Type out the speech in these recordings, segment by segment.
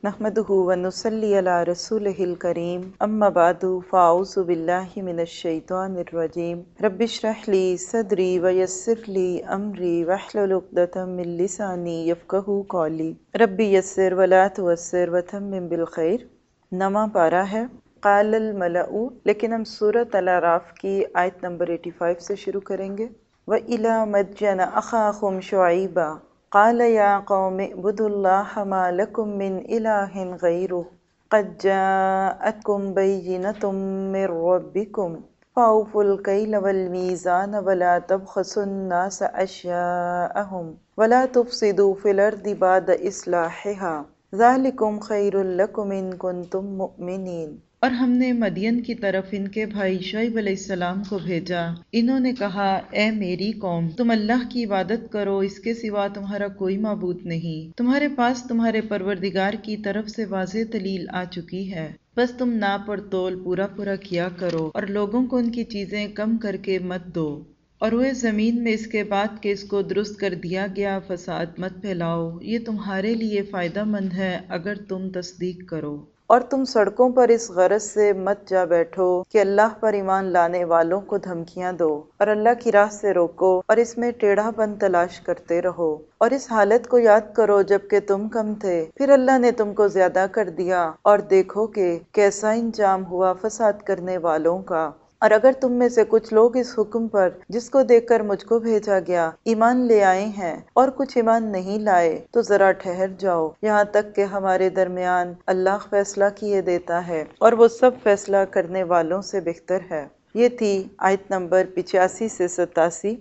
نحمدہ ونصلی علی رسولہ الکریم اما بعد فاعوذ باللہ من الشیطان الرجیم رب اشرح لی صدری ویسر لی امری واحلل عقدۃ من لسانی یفقہوا قولی رب یسر ولا تعسر وتمم بالخیر۔ نواں پارہ ہے قال الملأ، لیکن ہم سورۃ الاعراف کی آیت نمبر 85 سے شروع کریں گے۔ وَإِلَى مَدْيَنَ أَخَاهُمْ شُعَيْبًا قَالَ يَا قَوْمِ اعْبُدُوا اللَّهَ مَا لَكُم مِّنْ إِلَٰهٍ غَيْرُهُ قَدْ جَاءَتْكُم بَيِّنَةٌ مِّن رَّبِّكُمْ فَأَوْفُوا الْكَيْلَ وَالْمِيزَانَ وَلَا تَبْخَسُوا النَّاسَ أَشْيَاءَهُمْ وَلَا تُفْسِدُوا فِي الْأَرْضِ بَعْدَ إِصْلَاحِهَا ذَلِكُمْ خَيْرٌ لَّكُمْ إِن كُنتُم مُّؤْمِنِينَ۔ اور ہم نے مدین کی طرف ان کے بھائی شعیب علیہ السلام کو بھیجا۔ انہوں نے کہا، اے میری قوم، تم اللہ کی عبادت کرو، اس کے سوا تمہارا کوئی معبود نہیں۔ تمہارے پاس تمہارے پروردگار کی طرف سے واضح دلیل آ چکی ہے، بس تم ناپ اور تول پورا کیا کرو اور لوگوں کو ان کی چیزیں کم کر کے مت دو، اور وہ زمین میں اس کے بعد کہ اس کو درست کر دیا گیا فساد مت پھیلاؤ، یہ تمہارے لیے فائدہ مند ہے اگر تم تصدیق کرو۔ اور تم سڑکوں پر اس غرض سے مت جا بیٹھو کہ اللہ پر ایمان لانے والوں کو دھمکیاں دو اور اللہ کی راہ سے روکو اور اس میں ٹیڑھا پن تلاش کرتے رہو، اور اس حالت کو یاد کرو جب کہ تم کم تھے، پھر اللہ نے تم کو زیادہ کر دیا، اور دیکھو کہ کیسا انجام ہوا فساد کرنے والوں کا۔ اور اگر تم میں سے کچھ لوگ اس حکم پر جس کو دیکھ کر مجھ کو بھیجا گیا ایمان لے آئے ہیں اور کچھ ایمان نہیں لائے، تو ذرا ٹھہر جاؤ یہاں تک کہ ہمارے درمیان اللہ فیصلہ کیے دیتا ہے، اور وہ سب فیصلہ کرنے والوں سے بہتر ہے۔ یہ تھی آیت نمبر 85 سے 87،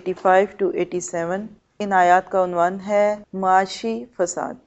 85 to 87۔ ان آیات کا عنوان ہے معاشی فساد،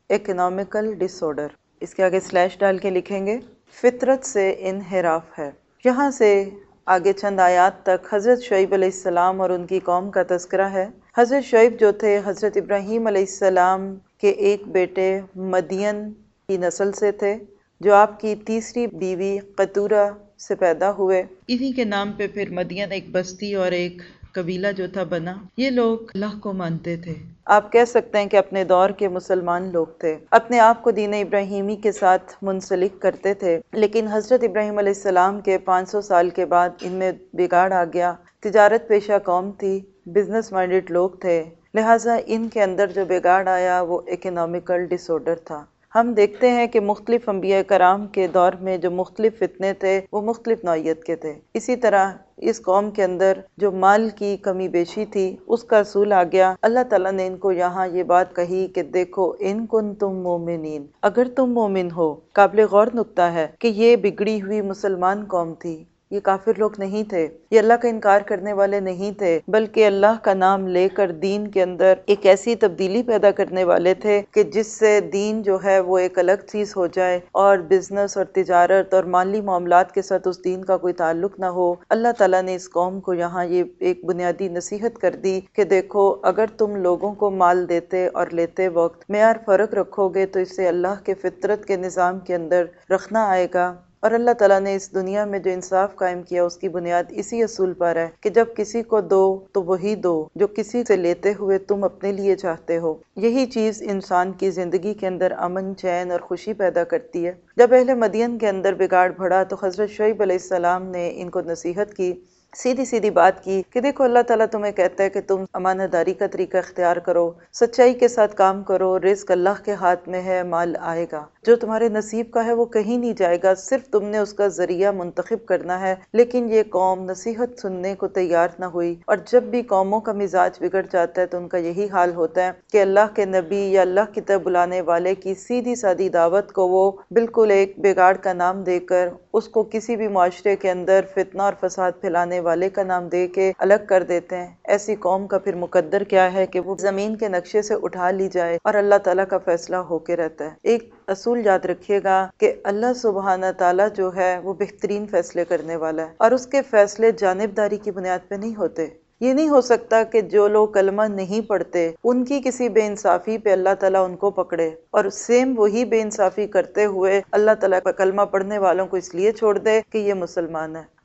اکنامکل ڈس آرڈر۔ اس کے آگے سلیش ڈال کے لکھیں گے فطرت سے انحراف ہے۔ یہاں سے آگے چند آیات تک حضرت شعیب علیہ السلام اور ان کی قوم کا تذکرہ ہے۔ حضرت شعیب جو تھے حضرت ابراہیم علیہ السلام کے ایک بیٹے مدین کی نسل سے تھے، جو آپ کی تیسری بیوی قطورہ سے پیدا ہوئے۔ انہی کے نام پہ پھر مدین ایک بستی اور ایک قبیلہ جو تھا بنا۔ یہ لوگ اللہ کو مانتے تھے، آپ کہہ سکتے ہیں کہ اپنے دور کے مسلمان لوگ تھے، اپنے آپ کو دین ابراہیمی کے ساتھ منسلک کرتے تھے، لیکن حضرت ابراہیم علیہ السلام کے 500 سال کے بعد ان میں بگاڑ آ گیا۔ تجارت پیشہ قوم تھی، بزنس مائنڈڈ لوگ تھے، لہٰذا ان کے اندر جو بگاڑ آیا وہ اکنامکل ڈس آرڈر تھا۔ ہم دیکھتے ہیں کہ مختلف انبیاء کرام کے دور میں جو مختلف فتنے تھے وہ مختلف نوعیت کے تھے۔ اسی طرح اس قوم کے اندر جو مال کی کمی بیشی تھی اس کا اصول آ گیا۔ اللہ تعالیٰ نے ان کو یہاں یہ بات کہی کہ دیکھو ان کنتم مومنین، اگر تم مومن ہو۔ قابل غور نکتہ ہے کہ یہ بگڑی ہوئی مسلمان قوم تھی، یہ کافر لوگ نہیں تھے، یہ اللہ کا انکار کرنے والے نہیں تھے، بلکہ اللہ کا نام لے کر دین کے اندر ایک ایسی تبدیلی پیدا کرنے والے تھے کہ جس سے دین جو ہے وہ ایک الگ چیز ہو جائے اور بزنس اور تجارت اور مالی معاملات کے ساتھ اس دین کا کوئی تعلق نہ ہو۔ اللہ تعالیٰ نے اس قوم کو یہاں یہ ایک بنیادی نصیحت کر دی کہ دیکھو اگر تم لوگوں کو مال دیتے اور لیتے وقت معیار فرق رکھو گے تو اس سے اللہ کے فطرت کے نظام کے اندر رکھنا آئے گا۔ اور اللہ تعالیٰ نے اس دنیا میں جو انصاف قائم کیا اس کی بنیاد اسی اصول پر ہے کہ جب کسی کو دو تو وہی دو جو کسی سے لیتے ہوئے تم اپنے لیے چاہتے ہو۔ یہی چیز انسان کی زندگی کے اندر امن، چین اور خوشی پیدا کرتی ہے۔ جب اہل مدین کے اندر بگاڑ بڑھا تو حضرت شعیب علیہ السلام نے ان کو نصیحت کی، سیدھی بات کی کہ دیکھو اللہ تعالیٰ تمہیں کہتا ہے کہ تم امانت داری کا طریقہ اختیار کرو، سچائی کے ساتھ کام کرو، رزق اللہ کے ہاتھ میں ہے، مال آئے گا، جو تمہارے نصیب کا ہے وہ کہیں نہیں جائے گا، صرف تم نے اس کا ذریعہ منتخب کرنا ہے۔ لیکن یہ قوم نصیحت سننے کو تیار نہ ہوئی، اور جب بھی قوموں کا مزاج بگڑ جاتا ہے تو ان کا یہی حال ہوتا ہے کہ اللہ کے نبی یا اللہ کی طرف بلانے والے کی سیدھی سادی دعوت کو وہ بالکل ایک بگاڑ کا نام دے کر اس کو کسی بھی معاشرے کے اندر فتنہ اور فساد پھیلانے والے کا نام دے کے الگ کر دیتے ہیں۔ ایسی قوم کا پھر مقدر کیا ہے کہ وہ زمین کے نقشے سے اٹھا لی جائے اور اللہ تعالیٰ کا فیصلہ ہو کے رہتا ہے۔ ایک اصول یاد رکھیے گا کہ اللہ سبحانہ تعالیٰ جو ہے وہ بہترین فیصلے کرنے والا ہے، اور اس کے فیصلے جانبداری کی بنیاد پہ نہیں ہوتے۔ یہ نہیں ہو سکتا کہ جو لوگ کلمہ نہیں پڑھتے ان کی کسی بے انصافی پہ اللہ تعالیٰ ان کو پکڑے، اور سیم وہی بے انصافی کرتے ہوئے اللہ تعالیٰ کلمہ پڑھنے والوں کو اس لیے چھوڑ دے کہ یہ مسلمان ہے۔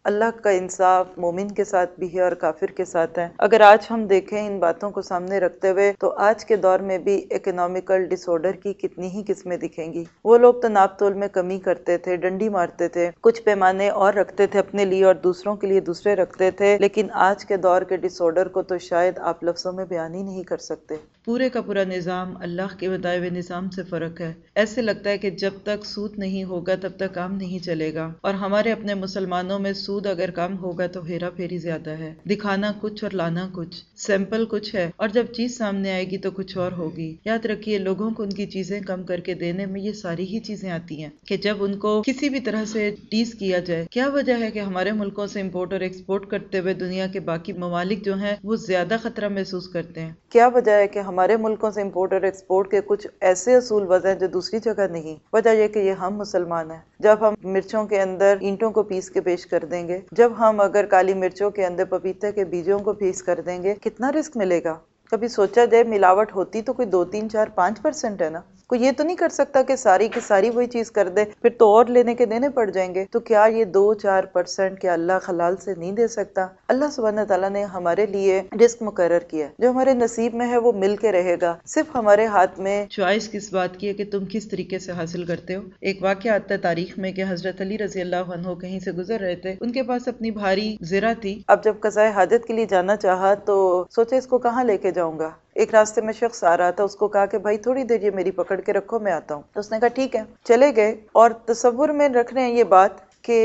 اللہ کا انصاف مومن کے ساتھ بھی ہے اور کافر کے ساتھ ہے۔ اگر آج ہم دیکھیں ان باتوں کو سامنے رکھتے ہوئے تو آج کے دور میں بھی اکنامیکل ڈس آرڈر کی کتنی ہی قسمیں دکھیں گی۔ وہ لوگ تو ناپ تول میں کمی کرتے تھے، ڈنڈی مارتے تھے، کچھ پیمانے اور رکھتے تھے اپنے لیے اور دوسروں کے لیے دوسرے رکھتے تھے، لیکن آج کے دور کے ڈس آرڈر کو تو شاید آپ لفظوں میں بیان ہی نہیں کر سکتے۔ پورے کا پورا نظام اللہ کے بتائے ہوئے نظام سے فرق ہے۔ ایسے لگتا ہے کہ جب تک سود نہیں ہوگا تب تک کام نہیں چلے گا، اور ہمارے اپنے مسلمانوں میں سود اگر کم ہوگا تو ہیرا پھیری زیادہ ہے، دکھانا کچھ اور لانا کچھ، سیمپل کچھ ہے اور جب چیز سامنے آئے گی تو کچھ اور ہوگی۔ یاد رکھیے لوگوں کو ان کی چیزیں کم کر کے دینے میں یہ ساری ہی چیزیں آتی ہیں کہ جب ان کو کسی بھی طرح سے ٹیز کیا جائے۔ کیا وجہ ہے کہ ہمارے ملکوں سے امپورٹ اور ایکسپورٹ کرتے ہوئے دنیا کے باقی ممالک جو ہیں وہ زیادہ خطرہ محسوس کرتے ہیں؟ کیا وجہ ہے کہ ہمارے ملکوں سے امپورٹ اور ایکسپورٹ کے کچھ ایسے اصول وضع ہیں جو دوسری جگہ نہیں؟ وجہ یہ کہ یہ ہم مسلمان ہیں۔ جب ہم مرچوں کے اندر اینٹوں کو پیس کے پیش کر دیں گے، جب ہم اگر کالی مرچوں کے اندر پپیتے کے بیجوں کو پیس کر دیں گے، کتنا رسک ملے گا؟ کبھی سوچا جائے ملاوٹ ہوتی تو کوئی 2, 3, 4, 5% ہے نا۔ کوئی یہ تو نہیں کر سکتا کہ ساری کی ساری وہی چیز کر دے، پھر تو اور لینے کے دینے پڑ جائیں گے۔ تو کیا یہ 2-4% کیا اللہ حلال سے نہیں دے سکتا؟ اللہ سبحانہ تعالیٰ نے ہمارے لیے رزق مقرر کیا ہے، جو ہمارے نصیب میں ہے وہ مل کے رہے گا۔ صرف ہمارے ہاتھ میں چوائس کس بات کی ہے کہ تم کس طریقے سے حاصل کرتے ہو۔ ایک واقعہ آتا ہے تاریخ میں کہ حضرت علی رضی اللہ عنہ کہیں سے گزر رہے تھے، ان کے پاس اپنی بھاری زرہ تھی۔ اب جب قضائے حاجت کے لیے جانا چاہا تو سوچے اس کو کہاں لے کے جاؤں گا۔ ایک راستے میں شخص آ رہا تھا، اس کو کہا کہ بھائی تھوڑی دیر یہ میری پکڑ کے رکھو، میں آتا ہوں۔ تو اس نے کہا ٹھیک ہے، چلے گئے اور تصور میں رکھ رہے ہیں یہ بات کہ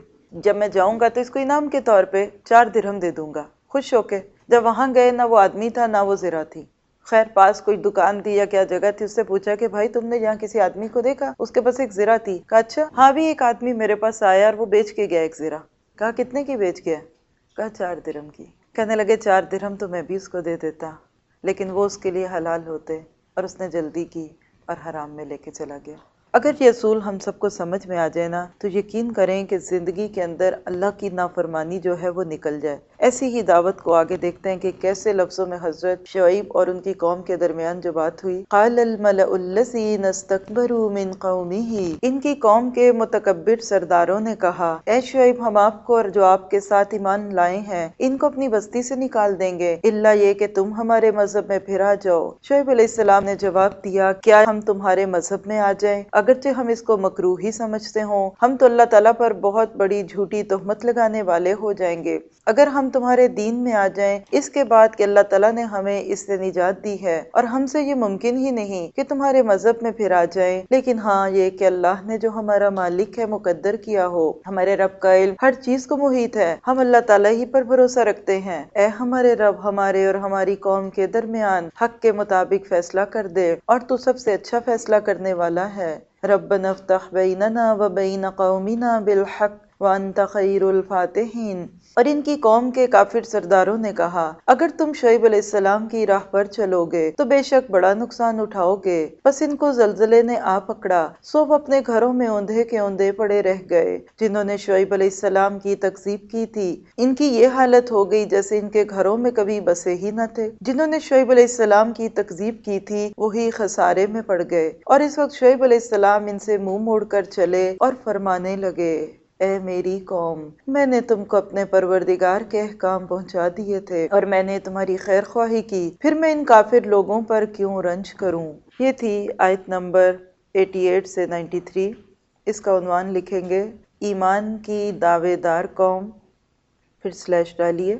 جب میں جاؤں گا تو اس کو انعام کے طور پہ 4 درہم دے دوں گا، خوش ہو کے۔ جب وہاں گئے نہ وہ آدمی تھا نہ وہ زرہ تھی۔ خیر پاس کوئی دکان تھی یا کیا جگہ تھی، اس سے پوچھا کہ بھائی تم نے یہاں کسی آدمی کو دیکھا؟ اس کے پاس ایک زرہ تھی۔ کہا اچھا ہاں بھی ایک آدمی میرے پاس آیا اور وہ بیچ کے گیا ایک زرہ۔ کہا کتنے کی بیچ گیا؟ کہا 4 درہم کی۔ کہنے لگے 4 درہم تو میں بھی اس کو دے دیتا، لیکن وہ اس کے لیے حلال ہوتے، اور اس نے جلدی کی اور حرام میں لے کے چلا گیا۔ اگر یہ اصول ہم سب کو سمجھ میں آ جائے نا تو یقین کریں کہ زندگی کے اندر اللہ کی نافرمانی جو ہے وہ نکل جائے۔ ایسی ہی دعوت کو آگے دیکھتے ہیں کہ کیسے لفظوں میں حضرت شعیب اور ان کی قوم کے درمیان جو بات ہوئی۔ قال الملأ الذین استکبروا من قومہ، ان کی قوم کے متکبر سرداروں نے کہا اے شعیب ہم آپ کو اور جو آپ کے ساتھ ایمان لائے ہیں ان کو اپنی بستی سے نکال دیں گے، الا یہ کہ تم ہمارے مذہب میں پھر آ جاؤ۔ شعیب علیہ السلام نے جواب دیا کیا ہم تمہارے مذہب میں آ جائیں؟ اگرچہ ہم اس کو مکروہ ہی سمجھتے ہوں، ہم تو اللہ تعالیٰ پر بہت بڑی جھوٹی تہمت لگانے والے ہو جائیں گے۔ اگر ہم تمہارے دین میں آ جائیں اس کے بعد کہ اللہ تعالیٰ نے ہمیں اس سے نجات دی ہے، اور ہم سے یہ ممکن ہی نہیں کہ تمہارے مذہب میں پھر آ جائیں، لیکن ہاں یہ کہ اللہ نے جو ہمارا مالک ہے مقدر کیا ہو، ہمارے رب کا علم ہر چیز کو محیط ہے، ہم اللہ تعالیٰ ہی پر بھروسہ رکھتے ہیں۔ اے ہمارے رب ہمارے اور ہماری قوم کے درمیان حق کے مطابق فیصلہ کر دے، اور تو سب سے اچھا فیصلہ کرنے والا ہے۔ ربنا افتح بیننا وبین قومنا بالحق وانت خیر الفاتحین۔ اور ان کی قوم کے کافر سرداروں نے کہا اگر تم شعیب علیہ السلام کی راہ پر چلو گے تو بے شک بڑا نقصان اٹھاؤ گے۔ بس ان کو زلزلے نے آ پکڑا، سو وہ اپنے گھروں میں اوندھے کے اوندھے پڑے رہ گئے۔ جنہوں نے شعیب علیہ السلام کی تکذیب کی تھی ان کی یہ حالت ہو گئی جیسے ان کے گھروں میں کبھی بسے ہی نہ تھے۔ جنہوں نے شعیب علیہ السلام کی تکذیب کی تھی وہی خسارے میں پڑ گئے۔ اور اس وقت شعیب علیہ السلام ان سے منہ موڑ کر چلے اور فرمانے لگے اے میری قوم، میں نے تم کو اپنے پروردگار کے احکام پہنچا دیے تھے اور میں نے تمہاری خیر خواہی کی، پھر میں ان کافر لوگوں پر کیوں رنج کروں۔ یہ تھی آیت نمبر 88 سے 93۔ اس کا عنوان لکھیں گے ایمان کی دعوے دار قوم، پھر سلیش ڈالیے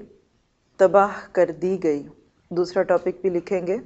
تباہ کر دی گئی۔ دوسرا ٹاپک بھی لکھیں گے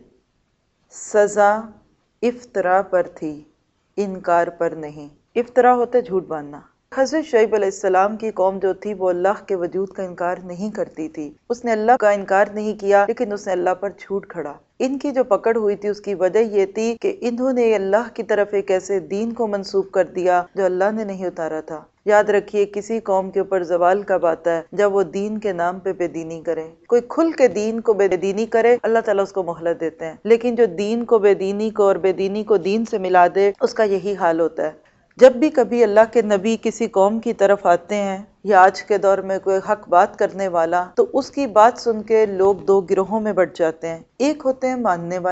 سزا افطرا پر تھی، انکار پر نہیں۔ افطرا ہوتا ہے جھوٹ باندھنا۔ حضرت شعیب علیہ السلام کی قوم جو تھی وہ اللہ کے وجود کا انکار نہیں کرتی تھی، اس نے اللہ کا انکار نہیں کیا لیکن اس نے اللہ پر جھوٹ کھڑا۔ ان کی جو پکڑ ہوئی تھی اس کی وجہ یہ تھی کہ انہوں نے اللہ کی طرف ایک ایسے دین کو منسوب کر دیا جو اللہ نے نہیں اتارا تھا۔ یاد رکھیے کسی قوم کے اوپر زوال کب آتا ہے؟ جب وہ دین کے نام پہ بے دینی کرے۔ کوئی کھل کے دین کو بے دینی کرے اللہ تعالیٰ اس کو مہلت دیتے ہیں، لیکن جو دین کو بے دینی کو اور بے دینی کو دین سے ملا دے اس کا یہی حال ہوتا ہے۔ جب بھی کبھی اللہ کے نبی کسی قوم کی طرف آتے ہیں یا آج کے دور میں کوئی حق بات کرنے والا، تو اس کی بات سن کے لوگ 2 گروہوں میں بٹ جاتے ہیں۔ ایک ہوتے ہیں ماننے والے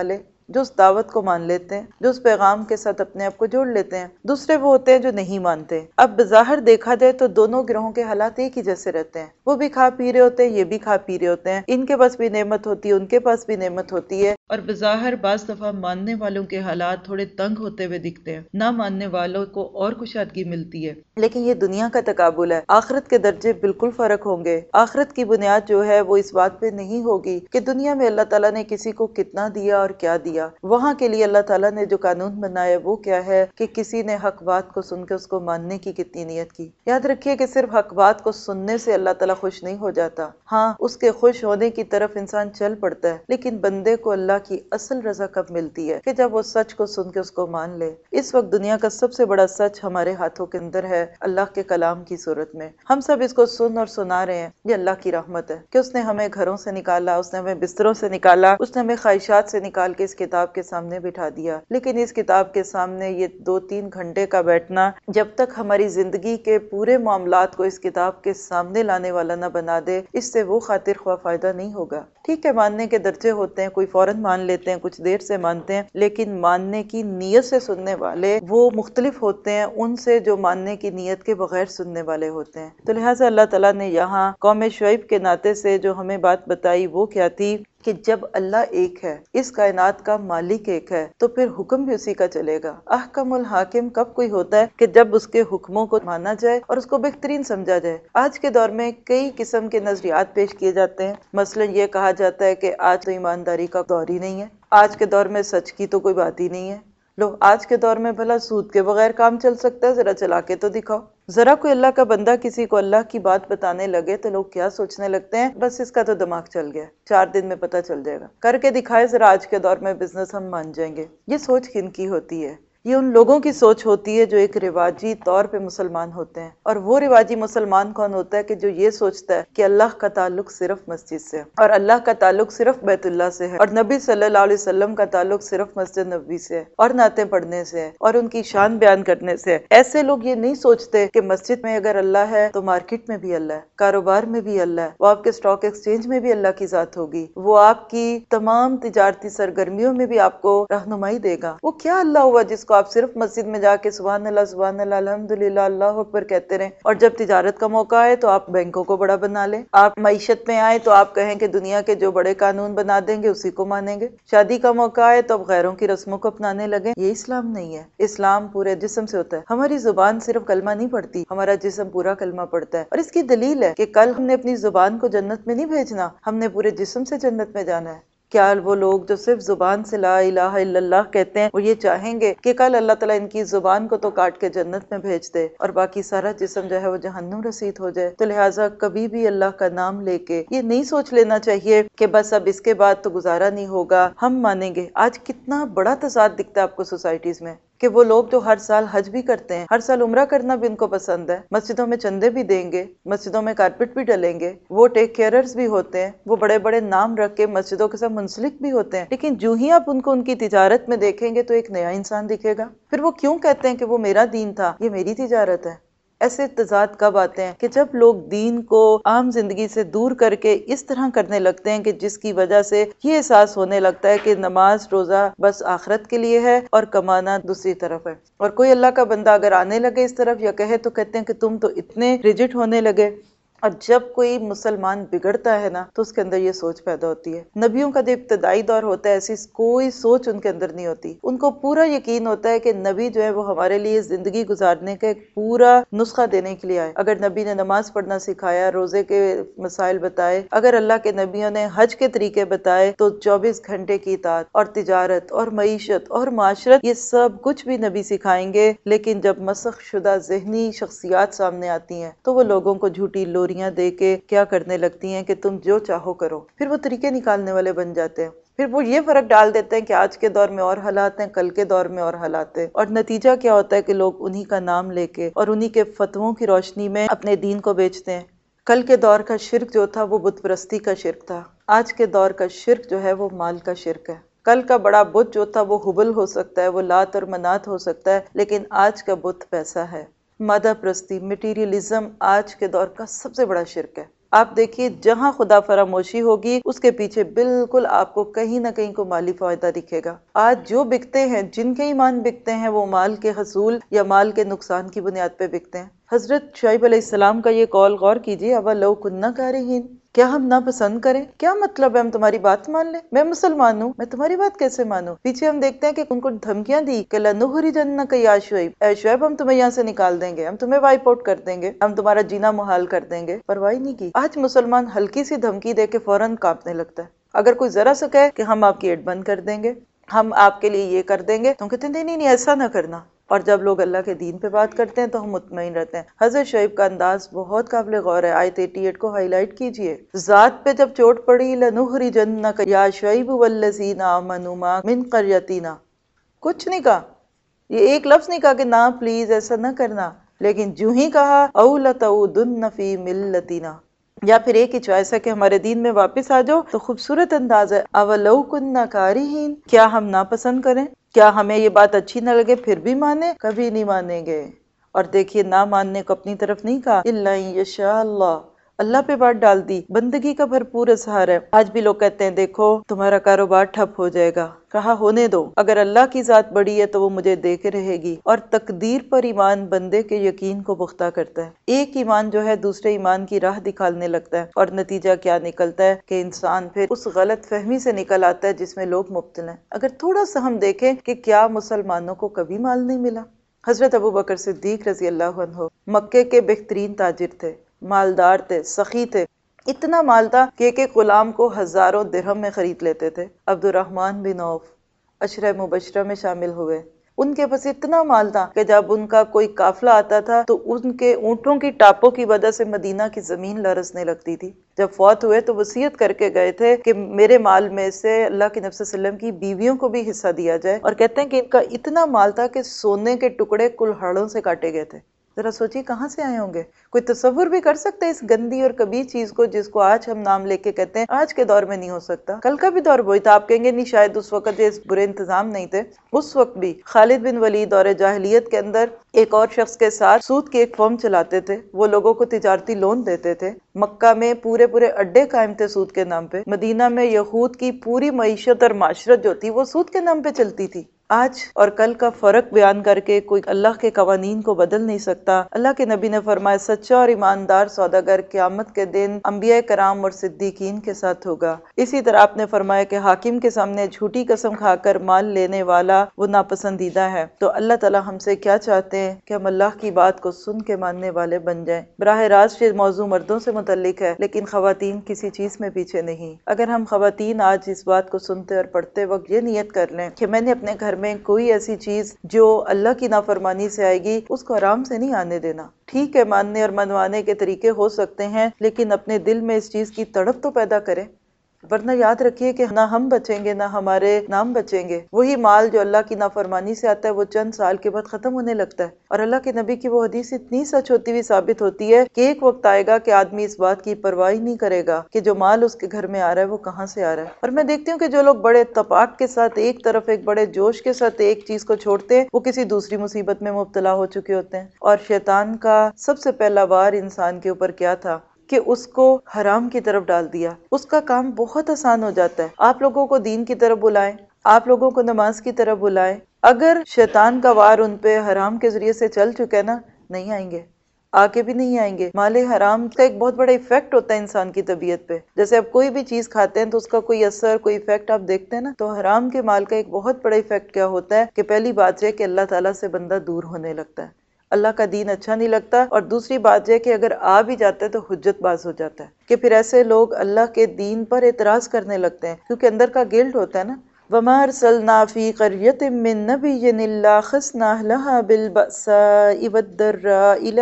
جو اس دعوت کو مان لیتے ہیں، جو اس پیغام کے ساتھ اپنے آپ کو جوڑ لیتے ہیں، دوسرے وہ ہوتے ہیں جو نہیں مانتے۔ اب بظاہر دیکھا جائے تو دونوں گروہوں کے حالات ایک ہی جیسے رہتے ہیں، وہ بھی کھا پی رہے ہوتے ہیں، یہ بھی کھا پی رہے ہوتے ہیں، ان کے پاس بھی نعمت ہوتی ہے، ان کے پاس بھی نعمت ہوتی ہے، اور بظاہر بعض دفعہ ماننے والوں کے حالات تھوڑے تنگ ہوتے ہوئے دکھتے ہیں، نہ ماننے والوں کو اور کشادگی ملتی ہے، لیکن یہ دنیا کا تقابل ہے۔ آخرت کے درجے بالکل فرق ہوں گے۔ آخرت کی بنیاد جو ہے وہ اس بات پہ نہیں ہوگی کہ دنیا میں اللہ تعالیٰ نے کسی کو کتنا دیا اور کیا دیا۔ وہاں کے لیے اللہ تعالیٰ نے جو قانون بنایا وہ کیا ہے کہ کسی نے حق بات کو سن کے اس کو ماننے کی کتنی نیت کی۔ یاد رکھیے کہ صرف حق بات کو سننے سے اللہ تعالیٰ خوش نہیں ہو جاتا، ہاں اس کے خوش ہونے کی طرف انسان چل پڑتا ہے، لیکن بندے کو اللہ کی اصل رضا کب ملتی ہے؟ کہ جب وہ سچ کو سن کے اس کو مان لے۔ اس وقت دنیا کا سب سے بڑا سچ ہمارے ہاتھوں کے اندر ہے، اللہ کے کلام کی صورت میں۔ ہم سب اس کو سن اور سنا رہے ہیں، یہ اللہ کی رحمت ہے کہ اس نے ہمیں گھروں سے نکالا، اس نے ہمیں بستروں سے نکالا، اس نے ہمیں خواہشات سے نکال کے اس کتاب کے سامنے بٹھا دیا۔ لیکن اس کتاب کے سامنے یہ 2-3 گھنٹے کا بیٹھنا جب تک ہماری زندگی کے پورے معاملات کو اس کتاب کے سامنے لانے والا نہ بنا دے، اس سے وہ خاطر خواہ فائدہ نہیں ہوگا۔ ٹھیک ہے، ماننے کے درجے ہوتے ہیں، کوئی فوراً مان لیتے ہیں، کچھ دیر سے مانتے ہیں، لیکن ماننے کی نیت سے سننے والے وہ مختلف ہوتے ہیں ان سے جو ماننے کی نیت کے بغیر سننے والے ہوتے ہیں۔ تو لہٰذا اللہ تعالیٰ نے یہاں قوم شعیب کے ناطے سے جو ہمیں بات بتائی وہ کیا تھی کہ جب اللہ ایک ہے، اس کائنات کا مالک ایک ہے، تو پھر حکم بھی اسی کا چلے گا۔ احکم الحاکم کب کوئی ہوتا ہے کہ جب اس کے حکموں کو مانا جائے اور اس کو بہترین سمجھا جائے۔ آج کے دور میں کئی قسم کے نظریات پیش کیے جاتے ہیں، مثلا یہ کہا جاتا ہے کہ آج تو ایمانداری کا دور ہی نہیں ہے، آج کے دور میں سچ کی تو کوئی بات ہی نہیں ہے، لو آج کے دور میں بھلا سود کے بغیر کام چل سکتا ہے، ذرا چلا کے تو دکھاؤ۔ ذرا کوئی اللہ کا بندہ کسی کو اللہ کی بات بتانے لگے تو لوگ کیا سوچنے لگتے ہیں، بس اس کا تو دماغ چل گیا، 4 دن میں پتہ چل جائے گا، کر کے دکھائے ذرا، آج کے دور میں بزنس ہم مان جائیں گے۔ یہ سوچ کن کی ہوتی ہے؟ یہ ان لوگوں کی سوچ ہوتی ہے جو ایک رواجی طور پہ مسلمان ہوتے ہیں، اور وہ رواجی مسلمان کون ہوتا ہے کہ جو یہ سوچتا ہے کہ اللہ کا تعلق صرف مسجد سے ہے، اور اللہ کا تعلق صرف بیت اللہ سے ہے، اور نبی صلی اللہ علیہ وسلم کا تعلق صرف مسجد نبوی سے ہے، اور نعتیں پڑھنے سے ہے، اور ان کی شان بیان کرنے سے ہے۔ ایسے لوگ یہ نہیں سوچتے کہ مسجد میں اگر اللہ ہے تو مارکیٹ میں بھی اللہ ہے، کاروبار میں بھی اللہ ہے، وہ آپ کے اسٹاک ایکسچینج میں بھی اللہ کی ذات ہوگی، وہ آپ کی تمام تجارتی سرگرمیوں میں بھی آپ کو رہنمائی دے گا۔ وہ کیا اللہ ہوا جس کو آپ صرف مسجد میں جا کے سبحان اللہ الحمدللہ اللہ اکبر کہتے رہیں، اور جب تجارت کا موقع آئے تو آپ بینکوں کو بڑا بنا لیں، آپ معیشت میں آئے تو آپ کہیں کہ دنیا کے جو بڑے قانون بنا دیں گے اسی کو مانیں گے، شادی کا موقع آئے تو اب غیروں کی رسموں کو اپنانے لگیں۔ یہ اسلام نہیں ہے۔ اسلام پورے جسم سے ہوتا ہے، ہماری زبان صرف کلمہ نہیں پڑھتی، ہمارا جسم پورا کلمہ پڑھتا ہے، اور اس کی دلیل ہے کہ کل ہم نے اپنی زبان کو جنت میں نہیں بھیجنا، ہم نے پورے جسم سے جنت میں جانا ہے۔ کیا وہ لوگ جو صرف زبان سے لا الہ الا اللہ کہتے ہیں وہ یہ چاہیں گے کہ کل اللہ تعالیٰ ان کی زبان کو تو کاٹ کے جنت میں بھیج دے اور باقی سارا جسم جو ہے وہ جہنم رسید ہو جائے؟ تو لہٰذا کبھی بھی اللہ کا نام لے کے یہ نہیں سوچ لینا چاہیے کہ بس اب اس کے بعد تو گزارا نہیں ہوگا، ہم مانیں گے۔ آج کتنا بڑا تضاد دکھتا ہے آپ کو سوسائٹیز میں کہ وہ لوگ جو ہر سال حج بھی کرتے ہیں، ہر سال عمرہ کرنا بھی ان کو پسند ہے، مسجدوں میں چندے بھی دیں گے، مسجدوں میں کارپٹ بھی ڈلیں گے، وہ ٹیک کیئررز بھی ہوتے ہیں، وہ بڑے بڑے نام رکھ کے مسجدوں کے ساتھ منسلک بھی ہوتے ہیں، لیکن جو ہی آپ ان کو ان کی تجارت میں دیکھیں گے تو ایک نیا انسان دکھے گا۔ پھر وہ کیوں کہتے ہیں کہ وہ میرا دین تھا، یہ میری تجارت ہے؟ ایسے تضاد کب آتے ہیں کہ جب لوگ دین کو عام زندگی سے دور کر کے اس طرح کرنے لگتے ہیں کہ جس کی وجہ سے یہ احساس ہونے لگتا ہے کہ نماز روزہ بس آخرت کے لیے ہے اور کمانا دوسری طرف ہے۔ اور کوئی اللہ کا بندہ اگر آنے لگے اس طرف یا کہے تو کہتے ہیں کہ تم تو اتنے ریجٹ ہونے لگے۔ اور جب کوئی مسلمان بگڑتا ہے نا تو اس کے اندر یہ سوچ پیدا ہوتی ہے۔ نبیوں کا جو ابتدائی دور ہوتا ہے ایسی کوئی سوچ ان کے اندر نہیں ہوتی، ان کو پورا یقین ہوتا ہے کہ نبی جو ہے وہ ہمارے لیے زندگی گزارنے کا ایک پورا نسخہ دینے کے لیے آئے۔ اگر نبی نے نماز پڑھنا سکھایا، روزے کے مسائل بتائے، اگر اللہ کے نبیوں نے حج کے طریقے بتائے تو 24 گھنٹے کی اطاعت اور تجارت اور معیشت اور معاشرت، یہ سب کچھ بھی نبی سکھائیں گے۔ لیکن جب مسخ شدہ ذہنی شخصیات سامنے آتی ہیں تو وہ لوگوں کو جھوٹی لوریاں دے کے کیا کرنے لگتی ہیں کہ تم جو چاہو کرو، پھر وہ طریقے نکالنے والے بن جاتے ہیں۔ پھر وہ یہ فرق ڈال دیتے ہیں کہ آج کے دور میں اور حالات ہیں، کل کے دور میں اور حالات ہیں، اور نتیجہ کیا ہوتا ہے کہ لوگ انہی کا نام لے کے اور انہی کے فتووں کی روشنی میں اپنے دین کو بیچتے ہیں۔ کل کے دور کا شرک جو تھا وہ بت پرستی کا شرک تھا، آج کے دور کا شرک جو ہے وہ مال کا شرک ہے۔ کل کا بڑا بت جو تھا وہ ہبل ہو سکتا ہے، وہ لات اور منات ہو سکتا ہے، لیکن آج کا بت پیسہ ہے۔ مادہ پرستی، میٹیریلزم آج کے دور کا سب سے بڑا شرک ہے۔ آپ دیکھیے جہاں خدا فراموشی ہوگی اس کے پیچھے بالکل آپ کو کہیں نہ کہیں کو مالی فائدہ دکھے گا۔ آج جو بکتے ہیں، جن کے ایمان بکتے ہیں، وہ مال کے حصول یا مال کے نقصان کی بنیاد پہ بکتے ہیں۔ حضرت شعیب علیہ السلام کا یہ قول غور کیجیے، اَوَلَوْ كُنَّا كَارِهِينَ، کیا ہم ناپسند کریں؟ کیا مطلب ہے ہم تمہاری بات مان لیں؟ میں مسلمان ہوں، میں تمہاری بات کیسے مانوں؟ پیچھے ہم دیکھتے ہیں کہ ان کو دھمکیاں دی کہ لَنُخْرِجَنَّكَ يَا شعیب، اے شعیب ہم تمہیں یہاں سے نکال دیں گے، ہم تمہیں وائپ آؤٹ کر دیں گے، ہم تمہارا جینا محال کر دیں گے۔ پرواہ نہیں کی۔ آج مسلمان ہلکی سی دھمکی دے کے فوراً کانپنے لگتا ہے۔ اگر کوئی ذرا سا کہے کہ ہم آپ کی ایڈ بند کر دیں گے، ہم آپ کے لیے یہ کر دیں گے، تو ہم کہتے ہیں نہیں نہیں ایسا نہ کرنا۔ اور جب لوگ اللہ کے دین پہ بات کرتے ہیں تو ہم مطمئن رہتے ہیں۔ حضرت شعیب کا انداز بہت قابل غور ہے، آیت 88 کو ہائی لائٹ کیجئے۔ ذات پہ جب چوٹ پڑی، لَنُخْرِجَنَّكَ يَا شعیب وَالَّذِينَ آمَنُوا مَعَكَ مِنْ قَرْيَتِنَا، کچھ نہیں کہا، یہ ایک لفظ نہیں کہا کہ نہ پلیز ایسا نہ کرنا، لیکن جو ہی کہا اَوْ لَتَعُودُنَّ فِي مِلَّتِنَا، یا پھر ایک ہی چوائس ہے کہ ہمارے دین میں واپس آ جاؤ، تو خوبصورت انداز ہے اَوَلَوْ كُنَّا كَارِهِينَ، کیا ہم ناپسند کریں؟ کیا ہمیں یہ بات اچھی نہ لگے پھر بھی مانیں؟ کبھی نہیں مانیں گے۔ اور دیکھیے نہ ماننے کو اپنی طرف نہیں کہا، إِلَّا إِن يَشَاءَ اللَّهُ، اللہ پہ بات ڈال دی، بندگی کا بھرپور اظہار ہے۔ آج بھی لوگ کہتے ہیں دیکھو تمہارا کاروبار ٹھپ ہو جائے گا، کہا ہونے دو، اگر اللہ کی ذات بڑی ہے تو وہ مجھے دے کے رہے گی۔ اور تقدیر پر ایمان بندے کے یقین کو پختہ کرتا ہے۔ ایک ایمان جو ہے دوسرے ایمان کی راہ دکھالنے لگتا ہے، اور نتیجہ کیا نکلتا ہے کہ انسان پھر اس غلط فہمی سے نکل آتا ہے جس میں لوگ مبتلا ہیں۔ اگر تھوڑا سا ہم دیکھیں کہ کیا مسلمانوں کو کبھی مال نہیں ملا؟ حضرت ابوبکر صدیق رضی اللہ عنہ مکے کے بہترین تاجر تھے، مالدار تھے، سخی تھے، اتنا مال تھا کہ ایک ایک غلام کو ہزاروں درہم میں خرید لیتے تھے۔ عبد الرحمن بن عوف عشرہ مبشرہ میں شامل ہوئے۔ ان کے پاس اتنا مال تھا کہ جب ان کا کوئی قافلہ آتا تھا تو ان کے اونٹوں کی ٹاپوں کی وجہ سے مدینہ کی زمین لرزنے لگتی تھی۔ جب فوت ہوئے تو وصیت کر کے گئے تھے کہ میرے مال میں سے اللہ کے نبی صلی اللہ علیہ وسلم کی بیویوں کو بھی حصہ دیا جائے، اور کہتے ہیں کہ ان کا اتنا مال تھا کہ سونے کے ٹکڑے کلہاڑوں سے کاٹے گئے تھے۔ ذرا سوچیے کہاں سے آئے ہوں گے؟ کوئی تصور بھی کر سکتا ہے اس گندی اور کبیح چیز کو جس کو آج ہم نام لے کے کہتے ہیں؟ آج کے دور میں نہیں ہو سکتا، کل کا بھی دور وہی تھا۔ آپ کہیں گے نہیں شاید اس وقت یہ برے انتظام نہیں تھے، اس وقت بھی خالد بن ولید دور جاہلیت کے اندر ایک اور شخص کے ساتھ سود کی ایک فرم چلاتے تھے، وہ لوگوں کو تجارتی لون دیتے تھے۔ مکہ میں پورے اڈے قائم تھے سود کے نام پہ، مدینہ میں یہود کی پوری معیشت اور معاشرت جو تھی وہ سود کے نام پہ چلتی تھی۔ آج اور کل کا فرق بیان کر کے کوئی اللہ کے قوانین کو بدل نہیں سکتا۔ اللہ کے نبی نے فرمایا سچا اور ایماندار سوداگر قیامت کے دن انبیاء کرام اور صدیقین کے ساتھ ہوگا۔ اسی طرح آپ نے فرمایا کہ حاکم کے سامنے جھوٹی قسم کھا کر مال لینے والا وہ ناپسندیدہ ہے۔ تو اللہ تعالی ہم سے کیا چاہتے ہیں کہ ہم اللہ کی بات کو سن کے ماننے والے بن جائیں۔ براہ راست یہ موضوع مردوں سے متعلق ہے، لیکن خواتین کسی چیز میں پیچھے نہیں۔ اگر ہم خواتین آج اس بات کو سنتے اور پڑھتے وقت یہ نیت کر لیں کہ میں نے اپنے گھر میں کوئی ایسی چیز جو اللہ کی نافرمانی سے آئے گی اس کو آرام سے نہیں آنے دینا۔ ٹھیک ہے ماننے اور منوانے کے طریقے ہو سکتے ہیں، لیکن اپنے دل میں اس چیز کی تڑپ تو پیدا کریں، ورنہ یاد رکھیے کہ نہ ہم بچیں گے نہ ہمارے نام بچیں گے۔ وہی مال جو اللہ کی نافرمانی سے آتا ہے وہ چند سال کے بعد ختم ہونے لگتا ہے، اور اللہ کے نبی کی وہ حدیث اتنی سچ ہوتی ہوئی ثابت ہوتی ہے کہ ایک وقت آئے گا کہ آدمی اس بات کی پرواہ نہیں کرے گا کہ جو مال اس کے گھر میں آ رہا ہے وہ کہاں سے آ رہا ہے۔ اور میں دیکھتی ہوں کہ جو لوگ بڑے اتفاق کے ساتھ ایک طرف ایک بڑے جوش کے ساتھ ایک چیز کو چھوڑتے ہیں وہ کسی دوسری مصیبت میں مبتلا ہو چکے ہوتے ہیں۔ اور شیطان کا سب سے پہلا وار انسان کے اوپر کیا تھا کہ اس کو حرام کی طرف ڈال دیا۔ اس کا کام بہت آسان ہو جاتا ہے، آپ لوگوں کو دین کی طرف بلائیں، آپ لوگوں کو نماز کی طرف بلائیں، اگر شیطان کا وار ان پہ حرام کے ذریعے سے چل چکے نا نہیں آئیں گے، آگے بھی نہیں آئیں گے۔ مال حرام کا ایک بہت بڑا ایفیکٹ ہوتا ہے انسان کی طبیعت پہ، جیسے آپ کوئی بھی چیز کھاتے ہیں تو اس کا کوئی اثر کوئی ایفیکٹ آپ دیکھتے ہیں نا، تو حرام کے مال کا ایک بہت بڑا ایفیکٹ کیا ہوتا ہے کہ پہلی بات یہ کہ اللہ تعالیٰ سے بندہ دور ہونے لگتا ہے، اللہ کا دین اچھا نہیں لگتا، اور دوسری بات یہ کہ اگر آ بھی جاتا ہے تو حجت باز ہو جاتا ہے کہ پھر ایسے لوگ اللہ کے دین پر اعتراض کرنے لگتے ہیں، کیونکہ اندر کا گلٹ ہوتا ہے نا۔ وَمَا أَرْسَلْنَا فِي قَرْيَةٍ مِّن نَبِيٍّ إِلَّا أَخَذْنَا أَهْلَهَا بِالْبَأْسَاءِ وَالضَّرَّاءِ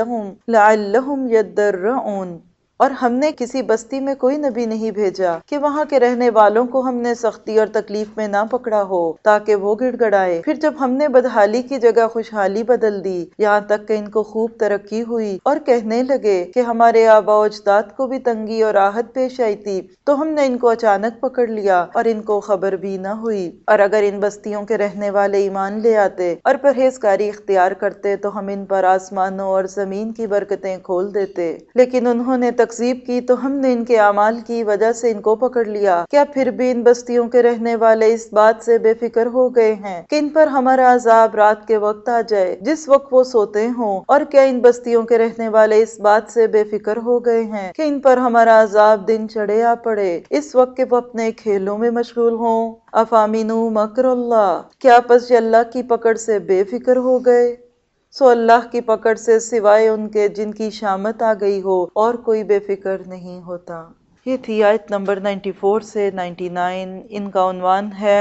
لَعَلَّهُمْ يَضَّرَّعُونَ، اور ہم نے کسی بستی میں کوئی نبی نہیں بھیجا کہ وہاں کے رہنے والوں کو ہم نے سختی اور تکلیف میں نہ پکڑا ہو تاکہ وہ گڑ گڑائے۔ پھر جب ہم نے بدحالی کی جگہ خوشحالی بدل دی یہاں تک کہ ان کو خوب ترقی ہوئی اور کہنے لگے کہ ہمارے آباء و اجداد کو بھی تنگی اور آہت پیش آئی تھی تو ہم نے ان کو اچانک پکڑ لیا اور ان کو خبر بھی نہ ہوئی۔ اور اگر ان بستیوں کے رہنے والے ایمان لے آتے اور پرہیزگاری اختیار کرتے تو ہم ان پر آسمانوں اور زمین کی برکتیں کھول دیتے، لیکن انہوں نے تکذیب کی تو ہم نے ان کے اعمال کی وجہ سے ان کو پکڑ لیا، کیا پھر بھی ان بستیوں کے رہنے والے اس بات سے بے فکر ہو گئے ہیں کہ ان پر ہمارا عذاب رات کے وقت آ جائے جس وقت وہ سوتے ہوں؟ اور کیا ان بستیوں کے رہنے والے اس بات سے بے فکر ہو گئے ہیں کہ ان پر ہمارا عذاب دن چڑھے آ پڑے اس وقت کہ وہ اپنے کھیلوں میں مشغول ہوں؟ افامنوا مکر اللہ، کیا پس یہ اللہ کی پکڑ سے بے فکر ہو گئے؟ سو اللہ کی پکڑ سے سوائے ان کے جن کی شامت آ گئی ہو اور کوئی بے فکر نہیں ہوتا۔ یہ تھی آیت نمبر 94 سے 99۔ ان کا عنوان ہے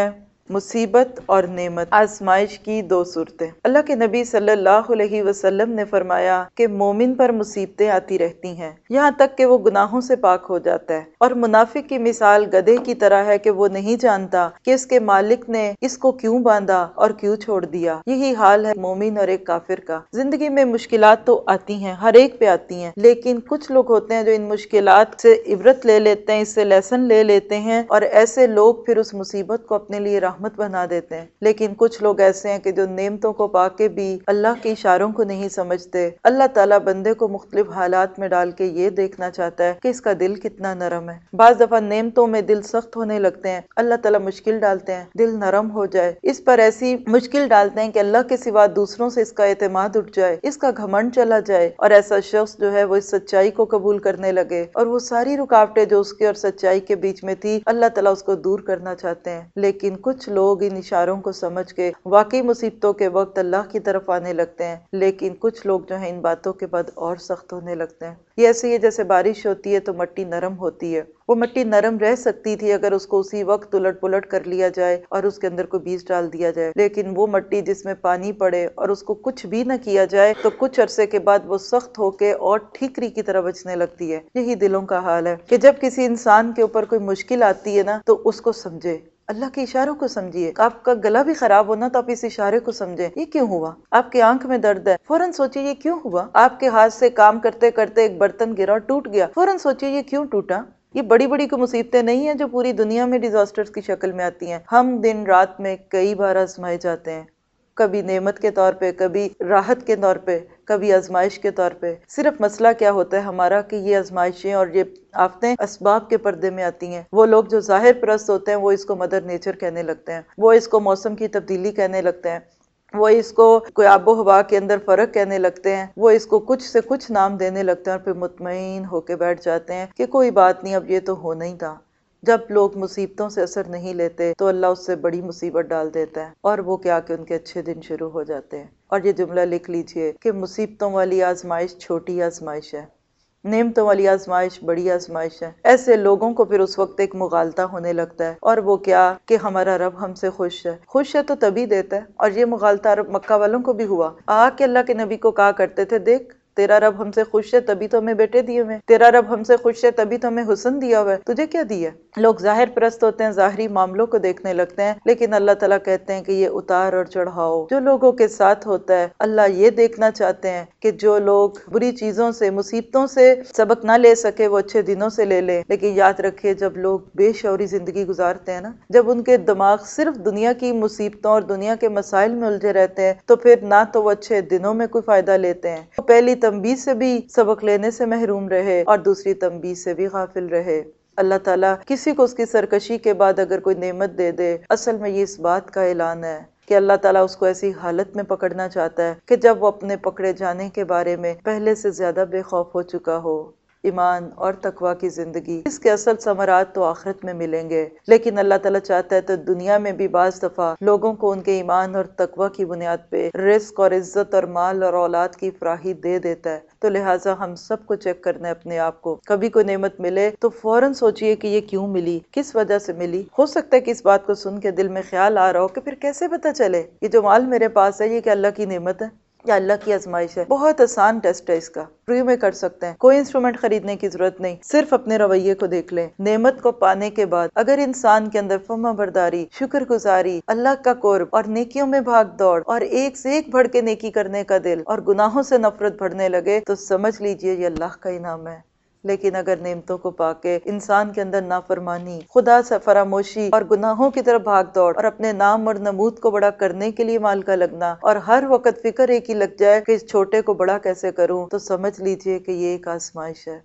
مصیبت اور نعمت، آزمائش کی دو صورتیں۔ اللہ کے نبی صلی اللہ علیہ وسلم نے فرمایا کہ مومن پر مصیبتیں آتی رہتی ہیں یہاں تک کہ وہ گناہوں سے پاک ہو جاتا ہے، اور منافق کی مثال گدھے کی طرح ہے کہ وہ نہیں جانتا کہ اس کے مالک نے اس کو کیوں باندھا اور کیوں چھوڑ دیا۔ یہی حال ہے مومن اور ایک کافر کا۔ زندگی میں مشکلات تو آتی ہیں، ہر ایک پہ آتی ہیں، لیکن کچھ لوگ ہوتے ہیں جو ان مشکلات سے عبرت لے لیتے ہیں، اس سے لیسن لے لیتے ہیں، اور ایسے لوگ پھر اس مصیبت کو اپنے لیے رحمت بنا دیتے ہیں۔ لیکن کچھ لوگ ایسے ہیں کہ جو نعمتوں کو پا کے بھی اللہ کے اشاروں کو نہیں سمجھتے۔ اللہ تعالیٰ بندے کو مختلف حالات میں ڈال کے یہ دیکھنا چاہتا ہے کہ اس کا دل کتنا نرم ہے۔ بعض دفعہ نعمتوں میں دل سخت ہونے لگتے ہیں، اللہ تعالیٰ مشکل ڈالتے ہیں دل نرم ہو جائے، اس پر ایسی مشکل ڈالتے ہیں کہ اللہ کے سوا دوسروں سے اس کا اعتماد اٹھ جائے، اس کا گھمنڈ چلا جائے، اور ایسا شخص جو ہے وہ اس سچائی کو قبول کرنے لگے، اور وہ ساری رکاوٹیں جو اس کے اور سچائی کے بیچ میں تھی اللہ تعالیٰ اس کو دور کرنا چاہتے ہیں۔ لیکن کچھ لوگ ان اشاروں کو سمجھ کے واقعی مصیبتوں کے وقت اللہ کی طرف آنے لگتے ہیں، لیکن کچھ لوگ جو ہیں ان باتوں کے بعد اور سخت ہونے لگتے ہیں۔ یہ ایسے ہی جیسے بارش ہوتی ہے تو مٹی نرم ہوتی ہے، وہ مٹی نرم رہ سکتی تھی اگر اس کو اسی وقت الٹ پلٹ کر لیا جائے اور اس کے اندر کوئی بیج ڈال دیا جائے، لیکن وہ مٹی جس میں پانی پڑے اور اس کو کچھ بھی نہ کیا جائے تو کچھ عرصے کے بعد وہ سخت ہو کے اور ٹھیکری کی طرح بچنے لگتی ہے۔ یہی دلوں کا حال ہے کہ جب کسی انسان کے اوپر کوئی مشکل آتی ہے نا تو اس کو سمجھے، اللہ کے اشاروں کو سمجھیے۔ آپ کا گلا بھی خراب ہونا تو آپ اس اشارے کو سمجھیں، یہ کیوں ہوا؟ آپ کی آنکھ میں درد ہے، فوراً سوچیے یہ کیوں ہوا؟ آپ کے ہاتھ سے کام کرتے کرتے ایک برتن گرا اور ٹوٹ گیا، فوراً سوچیے یہ کیوں ٹوٹا؟ یہ بڑی بڑی کوئی مصیبتیں نہیں ہیں جو پوری دنیا میں ڈیزاسٹرز کی شکل میں آتی ہیں۔ ہم دن رات میں کئی بار آزمائے جاتے ہیں، کبھی نعمت کے طور پہ، کبھی راحت کے طور پہ، کبھی آزمائش کے طور پہ۔ صرف مسئلہ کیا ہوتا ہے ہمارا کہ یہ آزمائشیں اور یہ آفتیں اسباب کے پردے میں آتی ہیں۔ وہ لوگ جو ظاہر پرست ہوتے ہیں وہ اس کو مدر نیچر کہنے لگتے ہیں، وہ اس کو موسم کی تبدیلی کہنے لگتے ہیں، وہ اس کو کوئی آب و ہوا کے اندر فرق کہنے لگتے ہیں، وہ اس کو کچھ سے کچھ نام دینے لگتے ہیں، اور پھر مطمئن ہو کے بیٹھ جاتے ہیں کہ کوئی بات نہیں، اب یہ تو ہونا ہی تھا۔ جب لوگ مصیبتوں سے اثر نہیں لیتے تو اللہ اس سے بڑی مصیبت ڈال دیتا ہے، اور وہ کیا کہ ان کے اچھے دن شروع ہو جاتے ہیں۔ اور یہ جملہ لکھ لیجئے کہ مصیبتوں والی آزمائش چھوٹی آزمائش ہے، نعمتوں والی آزمائش بڑی آزمائش ہے۔ ایسے لوگوں کو پھر اس وقت ایک مغالطہ ہونے لگتا ہے، اور وہ کیا کہ ہمارا رب ہم سے خوش ہے۔ خوش ہے تو تبھی دیتا ہے، اور یہ مغالطہ عرب مکہ والوں کو بھی ہوا۔ کہ اللہ کے نبی کو کہا کرتے تھے، دیکھ تیرا رب ہم سے خوش ہے تبھی تو ہمیں بیٹے دیے ہوئے، تیرا رب ہم سے خوش ہے تبھی تو ہمیں حسن دیا ہوا ہے، تجھے کیا دیا ہے؟ لوگ ظاہر پرست ہوتے ہیں، ظاہری معاملوں کو دیکھنے لگتے ہیں، لیکن اللہ تعالیٰ کہتے ہیں کہ یہ اتار اور چڑھاؤ جو لوگوں کے ساتھ ہوتا ہے، اللہ یہ دیکھنا چاہتے ہیں کہ جو لوگ بری چیزوں سے، مصیبتوں سے سبق نہ لے سکے وہ اچھے دنوں سے لے لیں۔ لیکن یاد رکھیے جب لوگ بے شعوری زندگی گزارتے ہیں نا، جب ان کے دماغ صرف دنیا کی مصیبتوں اور دنیا کے مسائل میں الجھے رہتے ہیں، تو پھر نہ تو وہ اچھے دنوں میں کوئی فائدہ لیتے ہیں، وہ پہلی تنبیہ سے بھی سبق لینے سے محروم رہے اور دوسری تنبیہ سے بھی غافل رہے۔ اللہ تعالیٰ کسی کو اس کی سرکشی کے بعد اگر کوئی نعمت دے دے، اصل میں یہ اس بات کا اعلان ہے کہ اللہ تعالیٰ اس کو ایسی حالت میں پکڑنا چاہتا ہے کہ جب وہ اپنے پکڑے جانے کے بارے میں پہلے سے زیادہ بے خوف ہو چکا ہو۔ ایمان اور تقوی کی زندگی، اس کے اصل ثمرات تو آخرت میں ملیں گے، لیکن اللہ تعالیٰ چاہتا ہے تو دنیا میں بھی بعض دفعہ لوگوں کو ان کے ایمان اور تقوی کی بنیاد پہ رزق اور عزت اور مال اور اولاد کی فراہی دے دیتا ہے۔ تو لہٰذا ہم سب کو چیک کرنا ہے اپنے آپ کو، کبھی کوئی نعمت ملے تو فوراً سوچئے کہ یہ کیوں ملی، کس وجہ سے ملی۔ ہو سکتا ہے کہ اس بات کو سن کے دل میں خیال آ رہا ہو کہ پھر کیسے پتہ چلے یہ جو مال میرے پاس ہے یہ کہ اللہ کی نعمت ہے یا اللہ کی آزمائش ہے؟ بہت آسان ٹیسٹ ہے اس کا، فری میں کر سکتے ہیں، کوئی انسٹرومنٹ خریدنے کی ضرورت نہیں، صرف اپنے رویے کو دیکھ لیں۔ نعمت کو پانے کے بعد اگر انسان کے اندر فرما برداری، شکر گزاری، اللہ کا قرب اور نیکیوں میں بھاگ دوڑ اور ایک سے ایک بڑھ کے نیکی کرنے کا دل اور گناہوں سے نفرت بڑھنے لگے تو سمجھ لیجئے یہ اللہ کا انعام ہے۔ لیکن اگر نعمتوں کو پا کے انسان کے اندر نافرمانی، خدا سے فراموشی اور گناہوں کی طرف بھاگ دوڑ اور اپنے نام اور نمود کو بڑا کرنے کے لیے مال کا لگنا اور ہر وقت فکر ایک ہی لگ جائے کہ اس چھوٹے کو بڑا کیسے کروں، تو سمجھ لیجئے کہ یہ ایک آزمائش ہے۔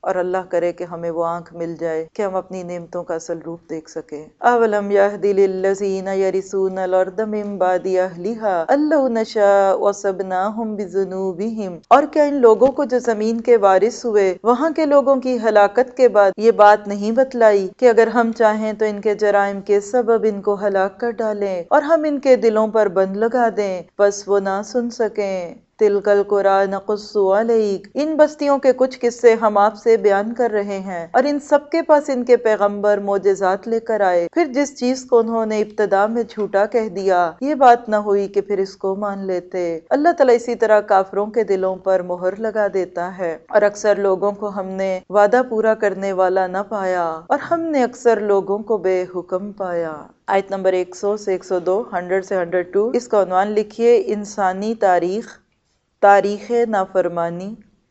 اور اللہ کرے کہ ہمیں وہ آنکھ مل جائے کہ ہم اپنی نعمتوں کا اصل روپ دیکھ سکیں۔ اولم یہد للذین یرثون الارض من بعد اہلها ان لو نشاء اصبناہم بذنوبہم، اور کیا ان لوگوں کو جو زمین کے وارث ہوئے وہاں کے لوگوں کی ہلاکت کے بعد یہ بات نہیں بتلائی کہ اگر ہم چاہیں تو ان کے جرائم کے سبب ان کو ہلاک کر ڈالیں اور ہم ان کے دلوں پر بند لگا دیں بس وہ نہ سن سکیں۔ تلک القرى نقص علیک، ان بستیوں کے کچھ قصے ہم آپ سے بیان کر رہے ہیں، اور ان سب کے پاس ان کے پیغمبر معجزات لے کر آئے، پھر جس چیز کو انہوں نے ابتدا میں جھوٹا کہہ دیا یہ بات نہ ہوئی کہ پھر اس کو مان لیتے۔ اللہ تعالیٰ اسی طرح کافروں کے دلوں پر مہر لگا دیتا ہے، اور اکثر لوگوں کو ہم نے وعدہ پورا کرنے والا نہ پایا، اور ہم نے اکثر لوگوں کو بے حکم پایا۔ آیت نمبر 100 سے 102، 100 سے 102، اس کا عنوان لکھیے انسانی تاریخ، تاریخ نافرمانی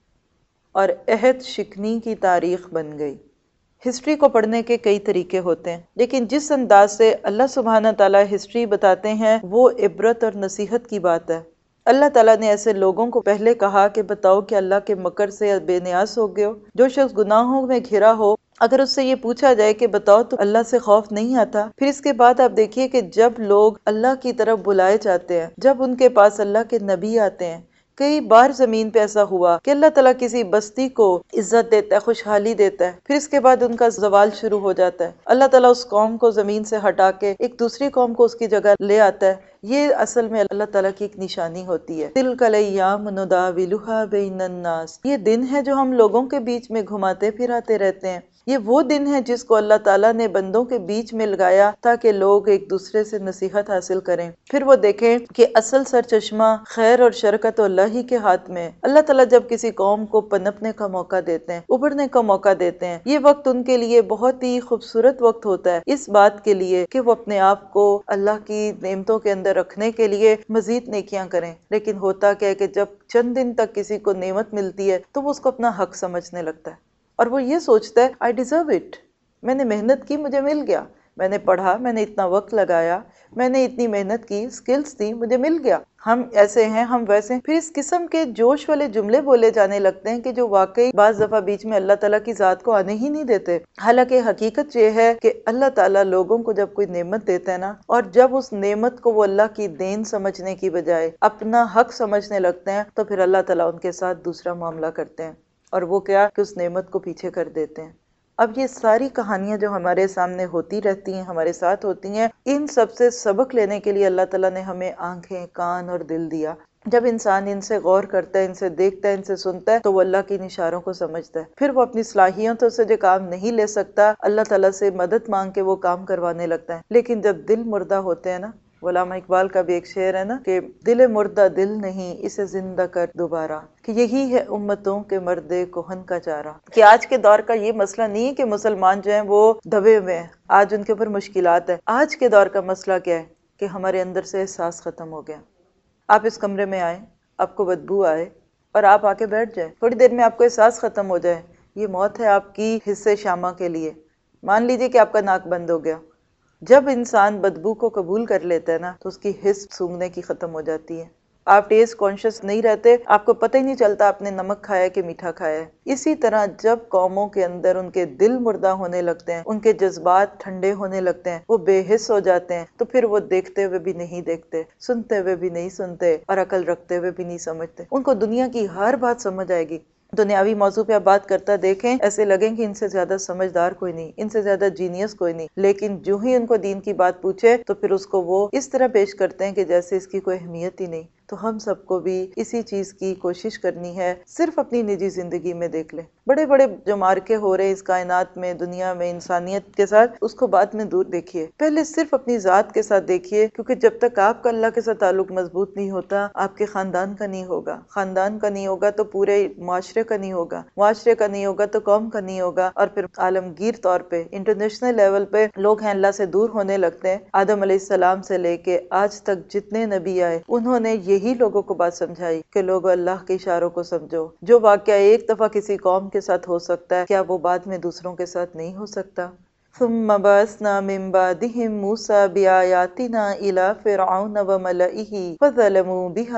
اور عہد شکنی کی تاریخ بن گئی۔ ہسٹری کو پڑھنے کے کئی طریقے ہوتے ہیں، لیکن جس انداز سے اللہ سبحانہ تعالیٰ ہسٹری بتاتے ہیں وہ عبرت اور نصیحت کی بات ہے۔ اللہ تعالیٰ نے ایسے لوگوں کو پہلے کہا کہ بتاؤ کہ اللہ کے مکر سے بے نیاز ہو گئے ہو۔ جو شخص گناہوں میں گھرا ہو، اگر اس سے یہ پوچھا جائے کہ بتاؤ تو اللہ سے خوف نہیں آتا؟ پھر اس کے بعد آپ دیکھیے کہ جب لوگ اللہ کی طرف بلائے جاتے ہیں، جب ان کے پاس اللہ کے نبی آتے ہیں، کئی بار زمین پہ ایسا ہوا کہ اللہ تعالیٰ کسی بستی کو عزت دیتا ہے، خوشحالی دیتا ہے، پھر اس کے بعد ان کا زوال شروع ہو جاتا ہے۔ اللہ تعالیٰ اس قوم کو زمین سے ہٹا کے ایک دوسری قوم کو اس کی جگہ لے آتا ہے۔ یہ اصل میں اللہ تعالیٰ کی ایک نشانی ہوتی ہے۔ تلک الایام نداولها بین الناس، یہ دن ہے جو ہم لوگوں کے بیچ میں گھماتے پھراتے رہتے ہیں۔ یہ وہ دن ہے جس کو اللہ تعالیٰ نے بندوں کے بیچ میں لگایا تاکہ لوگ ایک دوسرے سے نصیحت حاصل کریں، پھر وہ دیکھیں کہ اصل سرچشمہ خیر اور شر کا تو اللہ ہی کے ہاتھ میں ہے۔ اللہ تعالیٰ جب کسی قوم کو پنپنے کا موقع دیتے ہیں، ابھرنے کا موقع دیتے ہیں، یہ وقت ان کے لیے بہت ہی خوبصورت وقت ہوتا ہے اس بات کے لیے کہ وہ اپنے آپ کو اللہ کی نعمتوں کے اندر رکھنے کے لیے مزید نیکیاں کریں۔ لیکن ہوتا کیا ہے کہ جب چند دن تک کسی کو نعمت ملتی ہے تو وہ اس کو اپنا حق سمجھنے لگتا ہے، اور وہ یہ سوچتا ہے I deserve it، میں نے محنت کی، مجھے مل گیا، میں نے پڑھا، میں نے اتنا وقت لگایا، میں نے اتنی محنت کی، سکلز دی، مجھے مل گیا، ہم ایسے ہیں، ہم ویسے ہیں۔ پھر اس قسم کے جوش والے جملے بولے جانے لگتے ہیں کہ جو واقعی بعض دفعہ بیچ میں اللہ تعالیٰ کی ذات کو آنے ہی نہیں دیتے۔ حالانکہ حقیقت یہ ہے کہ اللہ تعالیٰ لوگوں کو جب کوئی نعمت دیتا ہے نا، اور جب اس نعمت کو وہ اللہ کی دین سمجھنے کی بجائے اپنا حق سمجھنے لگتے ہیں تو پھر اللہ تعالیٰ ان کے ساتھ دوسرا معاملہ کرتے ہیں، اور وہ کیا کہ اس نعمت کو پیچھے کر دیتے ہیں۔ اب یہ ساری کہانیاں جو ہمارے سامنے ہوتی رہتی ہیں، ہمارے ساتھ ہوتی ہیں، ان سب سے سبق لینے کے لیے اللہ تعالیٰ نے ہمیں آنکھیں، کان اور دل دیا۔ جب انسان ان سے غور کرتا ہے، ان سے دیکھتا ہے، ان سے سنتا ہے تو وہ اللہ کی اشاروں کو سمجھتا ہے۔ پھر وہ اپنی صلاحیتوں سے جو کام نہیں لے سکتا، اللہ تعالیٰ سے مدد مانگ کے وہ کام کروانے لگتا ہے۔ لیکن جب دل مردہ ہوتے ہیں نا، علامہ اقبال کا بھی ایک شعر ہے نا کہ دل مردہ دل نہیں اسے زندہ کر دوبارہ، کہ یہی ہے امتوں کے مرد کہن کا چارہ۔ کہ آج کے دور کا یہ مسئلہ نہیں ہے کہ مسلمان جو ہیں وہ دبے ہوئے ہیں، آج ان کے اوپر مشکلات ہیں۔ آج کے دور کا مسئلہ کیا ہے کہ ہمارے اندر سے احساس ختم ہو گیا۔ آپ اس کمرے میں آئیں، آپ کو بدبو آئے اور آپ آ کے بیٹھ جائیں، تھوڑی دیر میں آپ کو احساس ختم ہو جائے، یہ موت ہے آپ کی حصے شامہ کے لیے۔ مان لیجئے کہ آپ کا ناک بند ہو گیا۔ جب انسان بدبو کو قبول کر لیتا ہے نا تو اس کی حس سونگھنے کی ختم ہو جاتی ہے۔ آپ ٹیسٹ کانشیس نہیں رہتے، آپ کو پتہ ہی نہیں چلتا آپ نے نمک کھایا ہے کہ میٹھا کھایا ہے۔ اسی طرح جب قوموں کے اندر ان کے دل مردہ ہونے لگتے ہیں، ان کے جذبات ٹھنڈے ہونے لگتے ہیں، وہ بے حس ہو جاتے ہیں، تو پھر وہ دیکھتے ہوئے بھی نہیں دیکھتے، سنتے ہوئے بھی نہیں سنتے، اور عقل رکھتے ہوئے بھی نہیں سمجھتے۔ ان کو دنیا کی ہر بات سمجھ آئے گی۔ دنیاوی موضوع پہ آپ بات کرتا دیکھیں، ایسے لگیں کہ ان سے زیادہ سمجھدار کوئی نہیں، ان سے زیادہ جینیس کوئی نہیں، لیکن جو ہی ان کو دین کی بات پوچھے تو پھر اس کو وہ اس طرح پیش کرتے ہیں کہ جیسے اس کی کوئی اہمیت ہی نہیں۔ تو ہم سب کو بھی اسی چیز کی کوشش کرنی ہے، صرف اپنی نجی زندگی میں دیکھ لیں۔ بڑے بڑے جو مارکے ہو رہے اس کائنات میں، دنیا میں، انسانیت کے ساتھ، اس کو بعد میں دور دیکھیے، پہلے صرف اپنی ذات کے ساتھ دیکھیے، کیونکہ جب تک آپ کا اللہ کے ساتھ تعلق مضبوط نہیں ہوتا، آپ کے خاندان کا نہیں ہوگا، خاندان کا نہیں ہوگا تو پورے معاشرے کا نہیں ہوگا، معاشرے کا نہیں ہوگا تو قوم کا نہیں ہوگا، اور پھر عالمگیر طور پہ انٹرنیشنل لیول پہ لوگ ہیں اللہ سے دور ہونے لگتے ہیں۔ آدم علیہ السلام سے لے کے آج تک جتنے نبی آئے، انہوں نے یہی لوگوں کو بات سمجھائی کہ لوگوں اللہ کے اشاروں کو سمجھو۔ جو واقعہ ایک دفعہ کسی قوم کے ساتھ ہو سکتا ہے، کیا وہ بعد میں دوسروں کے ساتھ نہیں ہو سکتا؟ ثم بعثنا من بعدهم موسى بآياتنا إلى فرعون وملئه فظلموا بها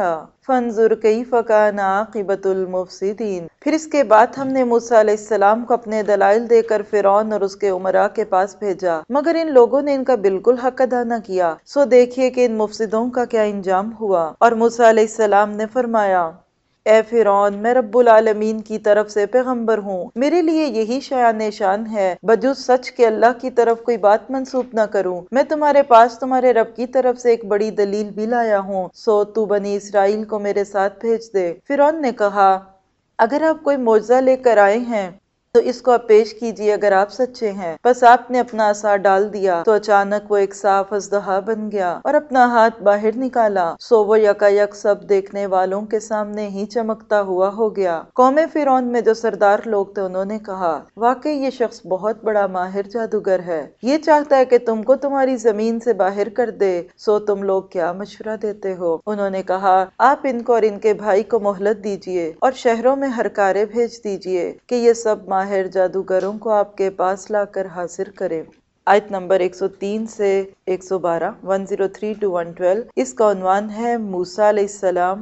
فانظر کیف کان عاقبۃ المفسدین۔ پھر اس کے بعد ہم نے موسیٰ علیہ السلام کو اپنے دلائل دے کر فرعون اور اس کے امراء کے پاس بھیجا، مگر ان لوگوں نے ان کا بالکل حق ادا نہ کیا، سو دیکھیے کہ ان مفسدوں کا کیا انجام ہوا۔ اور موسیٰ علیہ السلام نے فرمایا، اے فرعون، میں رب العالمین کی طرف سے پیغمبر ہوں، میرے لیے یہی شایان نشان ہے بجز سچ کے اللہ کی طرف کوئی بات منسوب نہ کروں۔ میں تمہارے پاس تمہارے رب کی طرف سے ایک بڑی دلیل بھی لایا ہوں، سو تو بنی اسرائیل کو میرے ساتھ بھیج دے۔ فرعون نے کہا، اگر آپ کوئی معجزہ لے کر آئے ہیں تو اس کو آپ پیش کیجیے اگر آپ سچے ہیں۔ پس آپ نے اپنا عصا ڈال دیا تو اچانک وہ ایک صاف اژدہا بن گیا اور اپنا ہاتھ باہر نکالا، سو وہ یکا یک سب دیکھنے والوں کے سامنے ہی چمکتا ہوا ہو گیا۔ قوم فرعون میں جو سردار لوگ تھے انہوں نے کہا، واقعی یہ شخص بہت بڑا ماہر جادوگر ہے، یہ چاہتا ہے کہ تم کو تمہاری زمین سے باہر کر دے، سو تم لوگ کیا مشورہ دیتے ہو؟ انہوں نے کہا، آپ ان کو اور ان کے بھائی کو مہلت دیجیے اور شہروں میں ہرکارے بھیج دیجیے کہ یہ سب ماہر جادوگروں کو آپ کے پاس لا کر حاضر کرے۔ آیت نمبر 103 سے 112، 103 to 112۔ اس کا عنوان ہے موسیٰ علیہ السلام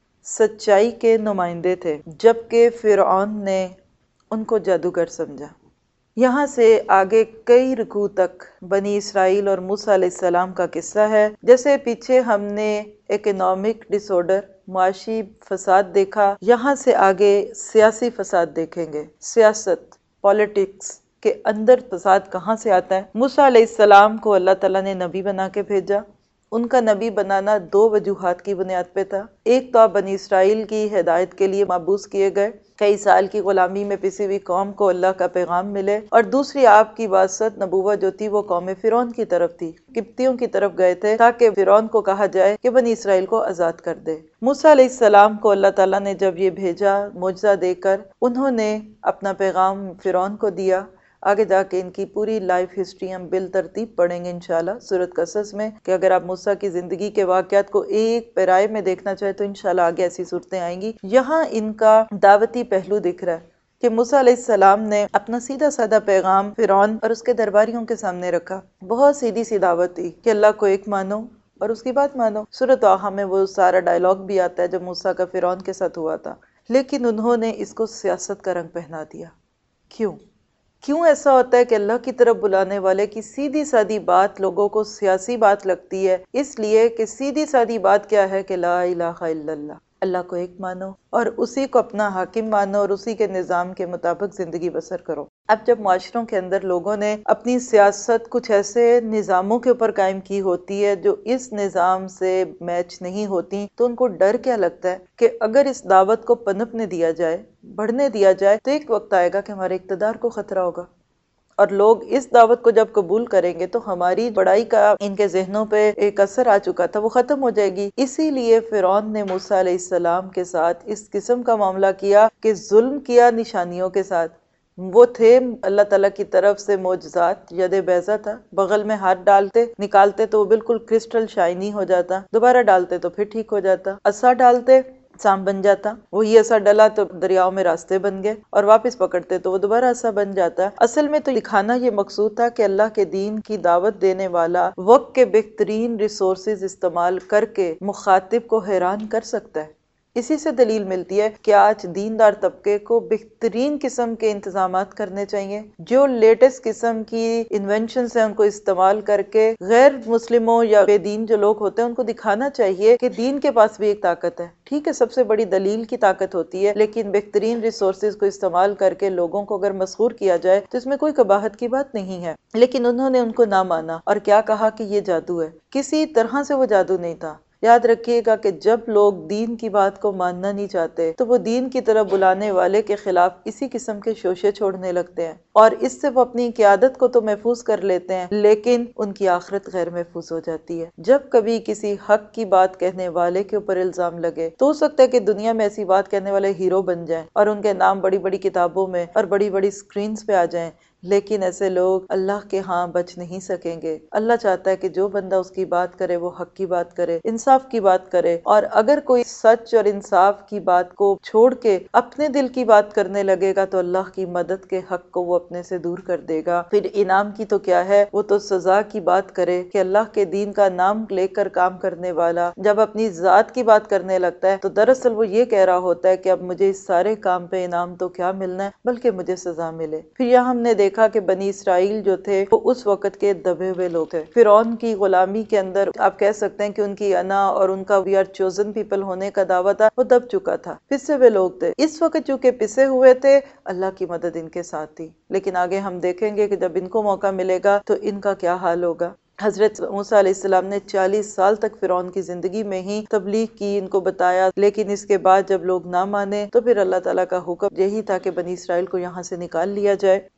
سچائی کے نمائندے تھے جبکہ فرعون نے ان کو جادوگر سمجھا۔ یہاں سے آگے کئی رکوع تک بنی اسرائیل اور موسیٰ علیہ السلام کا قصہ ہے۔ جیسے پیچھے ہم نے اکنامک ڈس آرڈر، معاشی فساد دیکھا، یہاں سے آگے سیاسی فساد دیکھیں گے۔ سیاست، پالیٹکس کے اندر فساد کہاں سے آتا ہے؟ موسیٰ علیہ السلام کو اللہ تعالیٰ نے نبی بنا کے بھیجا۔ ان کا نبی بنانا دو وجوہات کی بنیاد پہ تھا۔ ایک تو آپ بنی اسرائیل کی ہدایت کے لیے مبعوث کیے گئے، کئی سال کی غلامی میں پسی ہوئی قوم کو اللہ کا پیغام ملے، اور دوسری آپ کی بعثت نبوت جو تھی وہ قوم فرعون کی طرف تھی، قبطیوں کی طرف گئے تھے تاکہ فرعون کو کہا جائے کہ بنی اسرائیل کو آزاد کر دے۔ موسیٰ علیہ السلام کو اللہ تعالیٰ نے جب یہ بھیجا معجزہ دے کر، انہوں نے اپنا پیغام فرعون کو دیا۔ آگے جا کے ان کی پوری لائف ہسٹری ہم بالترتیب پڑھیں گے انشاءاللہ سورۃ قصص میں، کہ اگر آپ موسیٰ کی زندگی کے واقعات کو ایک پیرائے میں دیکھنا چاہیں تو انشاءاللہ آگے ایسی صورتیں آئیں گی۔ یہاں ان کا دعوتی پہلو دکھ رہا ہے کہ موسیٰ علیہ السلام نے اپنا سیدھا سادہ پیغام فرعون اور اس کے درباریوں کے سامنے رکھا۔ بہت سیدھی سی دعوت تھی کہ اللہ کو ایک مانو اور اس کی بات مانو۔ سورۃ طٰہٰ میں وہ سارا ڈائلاگ بھی آتا ہے جو موسیٰ کا فرعون کے ساتھ ہوا تھا، لیکن انہوں نے اس کو سیاست کا رنگ پہنا دیا۔ کیوں ایسا ہوتا ہے کہ اللہ کی طرف بلانے والے کی سیدھی سادی بات لوگوں کو سیاسی بات لگتی ہے؟ اس لیے کہ سیدھی سادی بات کیا ہے کہ لا الہ الا اللہ، اللہ کو ایک مانو اور اسی کو اپنا حاکم مانو اور اسی کے نظام کے مطابق زندگی بسر کرو۔ اب جب معاشروں کے اندر لوگوں نے اپنی سیاست کچھ ایسے نظاموں کے اوپر قائم کی ہوتی ہے جو اس نظام سے میچ نہیں ہوتی، تو ان کو ڈر کیا لگتا ہے کہ اگر اس دعوت کو پنپنے دیا جائے، بڑھنے دیا جائے، تو ایک وقت آئے گا کہ ہمارے اقتدار کو خطرہ ہوگا، اور لوگ اس دعوت کو جب قبول کریں گے تو ہماری بڑائی کا ان کے ذہنوں پہ ایک اثر آ چکا تھا، وہ ختم ہو جائے گی۔ اسی لیے فرعون نے موسیٰ علیہ السلام کے ساتھ اس قسم کا معاملہ کیا کہ ظلم کیا نشانیوں کے ساتھ۔ وہ تھے اللہ تعالیٰ کی طرف سے معجزات، ید بیضہ تھا، بغل میں ہاتھ ڈالتے نکالتے تو وہ بالکل کرسٹل شائنی ہو جاتا، دوبارہ ڈالتے تو پھر ٹھیک ہو جاتا، عصا ڈالتے سانپ بن جاتا، وہی عصا ڈلا تو دریاؤں میں راستے بن گئے، اور واپس پکڑتے تو وہ دوبارہ عصا بن جاتا۔ اصل میں تو دکھانا یہ مقصود تھا کہ اللہ کے دین کی دعوت دینے والا وقت کے بہترین ریسورسز استعمال کر کے مخاطب کو حیران کر سکتا ہے۔ اسی سے دلیل ملتی ہے کہ آج دیندار طبقے کو بہترین قسم کے انتظامات کرنے چاہیے، جو لیٹسٹ قسم کی انوینشنز ہیں ان کو استعمال کر کے غیر مسلموں یا بے دین جو لوگ ہوتے ہیں ان کو دکھانا چاہیے کہ دین کے پاس بھی ایک طاقت ہے۔ ٹھیک ہے، سب سے بڑی دلیل کی طاقت ہوتی ہے، لیکن بہترین ریسورسز کو استعمال کر کے لوگوں کو اگر مسحور کیا جائے تو اس میں کوئی قباحت کی بات نہیں ہے۔ لیکن انہوں نے ان کو نہ مانا اور کیا کہا کہ یہ جادو ہے۔ کسی طرح سے وہ جادو نہیں تھا۔ یاد رکھیے گا کہ جب لوگ دین کی بات کو ماننا نہیں چاہتے تو وہ دین کی طرف بلانے والے کے خلاف اسی قسم کے شوشے چھوڑنے لگتے ہیں، اور اس سے وہ اپنی قیادت کو تو محفوظ کر لیتے ہیں لیکن ان کی آخرت غیر محفوظ ہو جاتی ہے۔ جب کبھی کسی حق کی بات کہنے والے کے اوپر الزام لگے تو ہو سکتا ہے کہ دنیا میں ایسی بات کہنے والے ہیرو بن جائیں اور ان کے نام بڑی بڑی کتابوں میں اور بڑی بڑی سکرینز پہ آ جائیں، لیکن ایسے لوگ اللہ کے ہاں بچ نہیں سکیں گے۔ اللہ چاہتا ہے کہ جو بندہ اس کی بات کرے وہ حق کی بات کرے، انصاف کی بات کرے، اور اگر کوئی سچ اور انصاف کی بات کو چھوڑ کے اپنے دل کی بات کرنے لگے گا تو اللہ کی مدد کے حق کو وہ اپنے سے دور کر دے گا۔ پھر انعام کی تو کیا ہے، وہ تو سزا کی بات کرے کہ اللہ کے دین کا نام لے کر کام کرنے والا جب اپنی ذات کی بات کرنے لگتا ہے تو دراصل وہ یہ کہہ رہا ہوتا ہے کہ اب مجھے اس سارے کام پہ انعام تو کیا ملنا ہے بلکہ مجھے سزا ملے۔ پھر یہاں ہم نے دیکھا کہ بنی اسرائیل جو تھے وہ اس وقت کے دبے ہوئے لوگ تھے، فرعون کی غلامی کے اندر آپ کہہ سکتے ہیں کہ ان کی انا اور ان کا وی آر چوزن پیپل ہونے کا دعویٰ تھا، وہ دب چکا تھا، پسے ہوئے لوگ تھے۔ اس وقت چونکہ پسے ہوئے تھے، اللہ کی مدد ان کے ساتھ تھی، لیکن آگے ہم دیکھیں گے کہ جب ان کو موقع ملے گا تو ان کا کیا حال ہوگا۔ حضرت موسیٰ علیہ السلام نے 40 سال تک فرعون کی زندگی میں ہی تبلیغ کی، ان کو بتایا، لیکن اس کے بعد جب لوگ نہ مانے تو پھر اللہ تعالیٰ کا حکم یہی تھا کہ بنی اسرائیل کو یہاں سے نکال لیا جائے۔